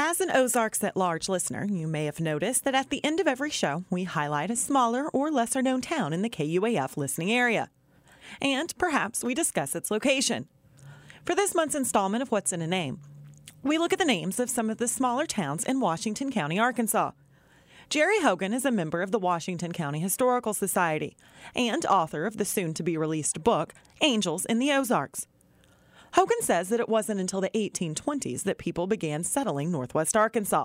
As an Ozarks at Large listener, you may have noticed that at the end of every show, we highlight a smaller or lesser-known town in the KUAF listening area. And perhaps we discuss its location. For this month's installment of What's in a Name, we look at the names of some of the smaller towns in Washington County, Arkansas. Jerry Hogan is a member of the Washington County Historical Society and author of the soon-to-be-released book, Angels in the Ozarks. Hogan says that it wasn't until the 1820s that people began settling northwest Arkansas.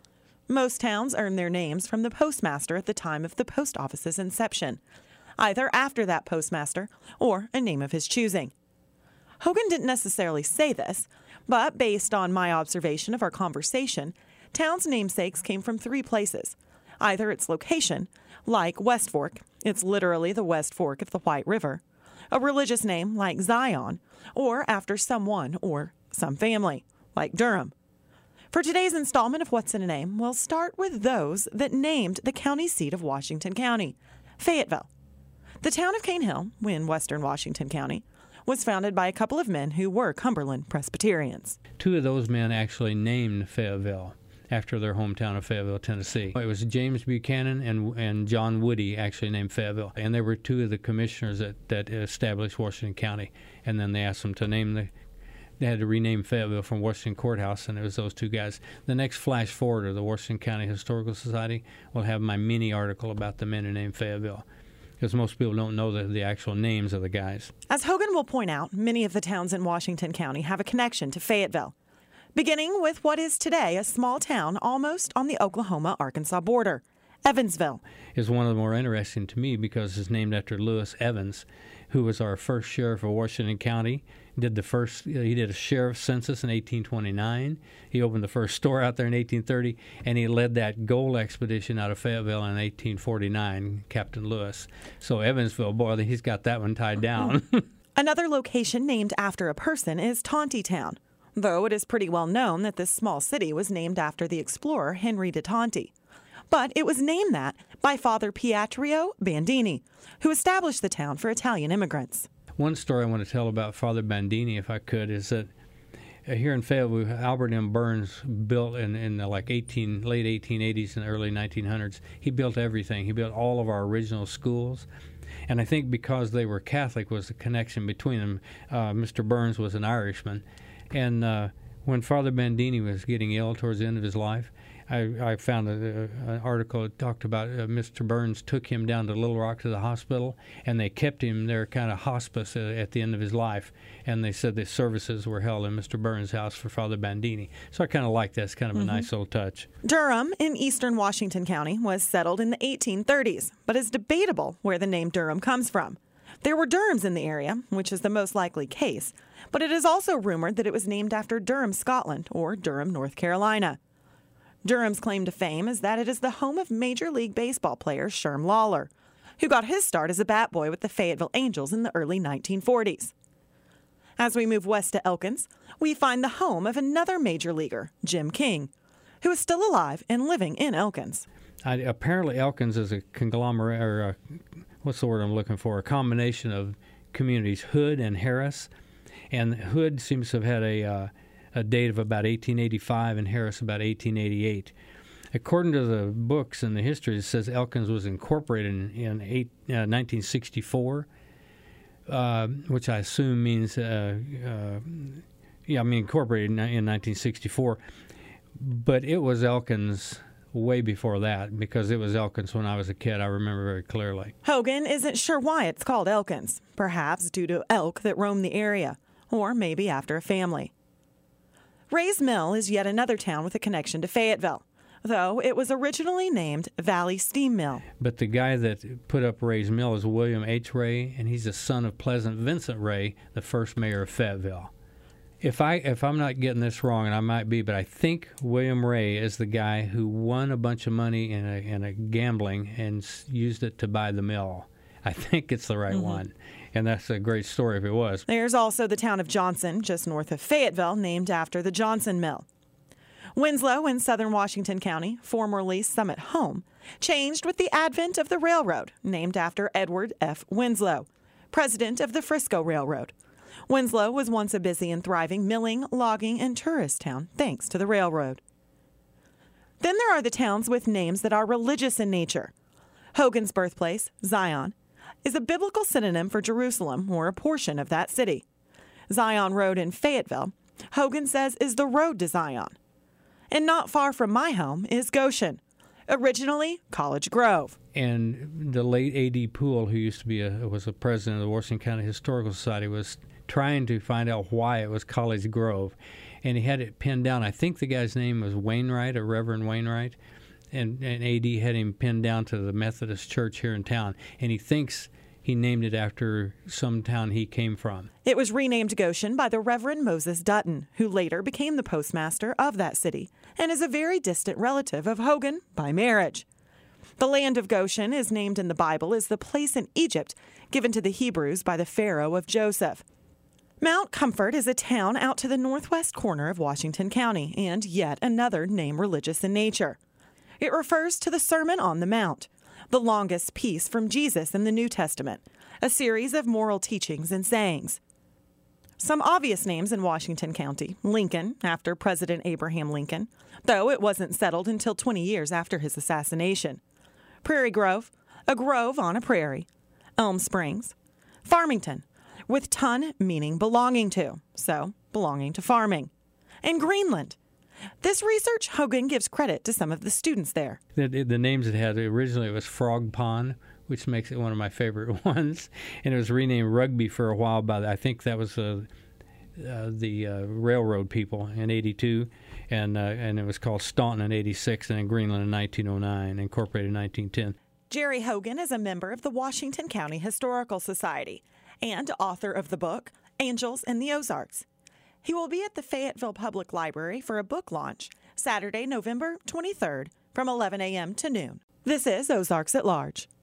Most towns earned their names from the postmaster at the time of the post office's inception, either after that postmaster or a name of his choosing. Hogan didn't necessarily say this, but based on my observation of our conversation, towns' namesakes came from three places. Either its location, like West Fork, it's literally the West Fork of the White River, a religious name like Zion, or after someone or some family, like Durham. For today's installment of What's in a Name, we'll start with those that named the county seat of Washington County, Fayetteville. The town of Cane Hill, in western Washington County, was founded by a couple of men who were Cumberland Presbyterians. Two of those men actually named Fayetteville after their hometown of Fayetteville, Tennessee. It was James Buchanan and John Woody actually named Fayetteville. And they were two of the commissioners that established Washington County. And then they asked them to they had to rename Fayetteville from Washington Courthouse, and it was those two guys. The next flash forward of the Washington County Historical Society will have my mini article about the men who named Fayetteville, because most people don't know the actual names of the guys. As Hogan will point out, many of the towns in Washington County have a connection to Fayetteville, beginning with what is today a small town almost on the Oklahoma-Arkansas border, Evansville. Is one of the more interesting to me because it's named after Lewis Evans, who was our first sheriff of Washington County. He did a sheriff's census in 1829. He opened the first store out there in 1830, and he led that gold expedition out of Fayetteville in 1849, Captain Lewis. So Evansville, boy, he's got that one tied down. Another location named after a person is Tontitown, though it is pretty well known that this small city was named after the explorer Henry de Tonti. But it was named that by Father Pietro Bandini, who established the town for Italian immigrants. One story I want to tell about Father Bandini, if I could, is that here in Fayetteville, Albert M. Burns built in the late 1880s and early 1900s. He built everything. He built all of our original schools. And I think because they were Catholic was the connection between them. Mr. Burns was an Irishman. And when Father Bandini was getting ill towards the end of his life, I found an article that talked about Mr. Burns took him down to Little Rock to the hospital, and they kept him there kind of hospice at the end of his life. And they said the services were held in Mr. Burns' house for Father Bandini. So I kind of like that. It's kind of a nice little touch. Durham in eastern Washington County was settled in the 1830s, but it's debatable where the name Durham comes from. There were Durhams in the area, which is the most likely case, but it is also rumored that it was named after Durham, Scotland, or Durham, North Carolina. Durham's claim to fame is that it is the home of Major League Baseball player Sherm Lawler, who got his start as a bat boy with the Fayetteville Angels in the early 1940s. As we move west to Elkins, we find the home of another major leaguer, Jim King, who is still alive and living in Elkins. Apparently Elkins is a conglomerate, or what's the word I'm looking for, a combination of communities, Hood and Harris. And Hood seems to have had a date of about 1885 and Harris about 1888. According to the books and the history, it says Elkins was incorporated in 1964, which I assume means, incorporated in 1964. But it was Elkins way before that, because it was Elkins when I was a kid. I remember very clearly. Hogan isn't sure why it's called Elkins, perhaps due to elk that roam the area, or maybe after a family. Ray's Mill is yet another town with a connection to Fayetteville, though it was originally named Valley Steam Mill. But the guy that put up Ray's Mill is William H. Ray, and he's the son of Pleasant Vincent Ray, the first mayor of Fayetteville. If I'm not getting this wrong, and I might be, but I think William Ray is the guy who won a bunch of money in a gambling and used it to buy the mill. I think it's the right one. And that's a great story if it was. There's also the town of Johnson, just north of Fayetteville, named after the Johnson Mill. Winslow in southern Washington County, formerly Summit Home, changed with the advent of the railroad, named after Edward F. Winslow, president of the Frisco Railroad. Winslow was once a busy and thriving milling, logging, and tourist town thanks to the railroad. Then there are the towns with names that are religious in nature. Hogan's birthplace, Zion, is a biblical synonym for Jerusalem or a portion of that city. Zion Road in Fayetteville, Hogan says, is the road to Zion. And not far from my home is Goshen, originally College Grove. And the late A.D. Poole, who used to be was a president of the Washington County Historical Society, was trying to find out why it was College Grove. And he had it pinned down. I think the guy's name was Wainwright, or Reverend Wainwright. And A.D. had him pinned down to the Methodist Church here in town. And he thinks he named it after some town he came from. It was renamed Goshen by the Reverend Moses Dutton, who later became the postmaster of that city and is a very distant relative of Hogan by marriage. The land of Goshen is named in the Bible as the place in Egypt given to the Hebrews by the Pharaoh of Joseph. Mount Comfort is a town out to the northwest corner of Washington County, and yet another name religious in nature. It refers to the Sermon on the Mount, the longest piece from Jesus in the New Testament, a series of moral teachings and sayings. Some obvious names in Washington County: Lincoln, after President Abraham Lincoln, though it wasn't settled until 20 years after his assassination. Prairie Grove, a grove on a prairie. Elm Springs. Farmington, with ton meaning belonging to, so belonging to farming. And Greenland. This research, Hogan gives credit to some of the students there. The names it had, originally it was Frog Pond, which makes it one of my favorite ones. And it was renamed Rugby for a while by, I think that was the railroad people in 82. And it was called Staunton in 86, and in Greenland in 1909, incorporated in 1910. Jerry Hogan is a member of the Washington County Historical Society and author of the book, Angels in the Ozarks. He will be at the Fayetteville Public Library for a book launch Saturday, November 23rd from 11 a.m. to noon. This is Ozarks at Large.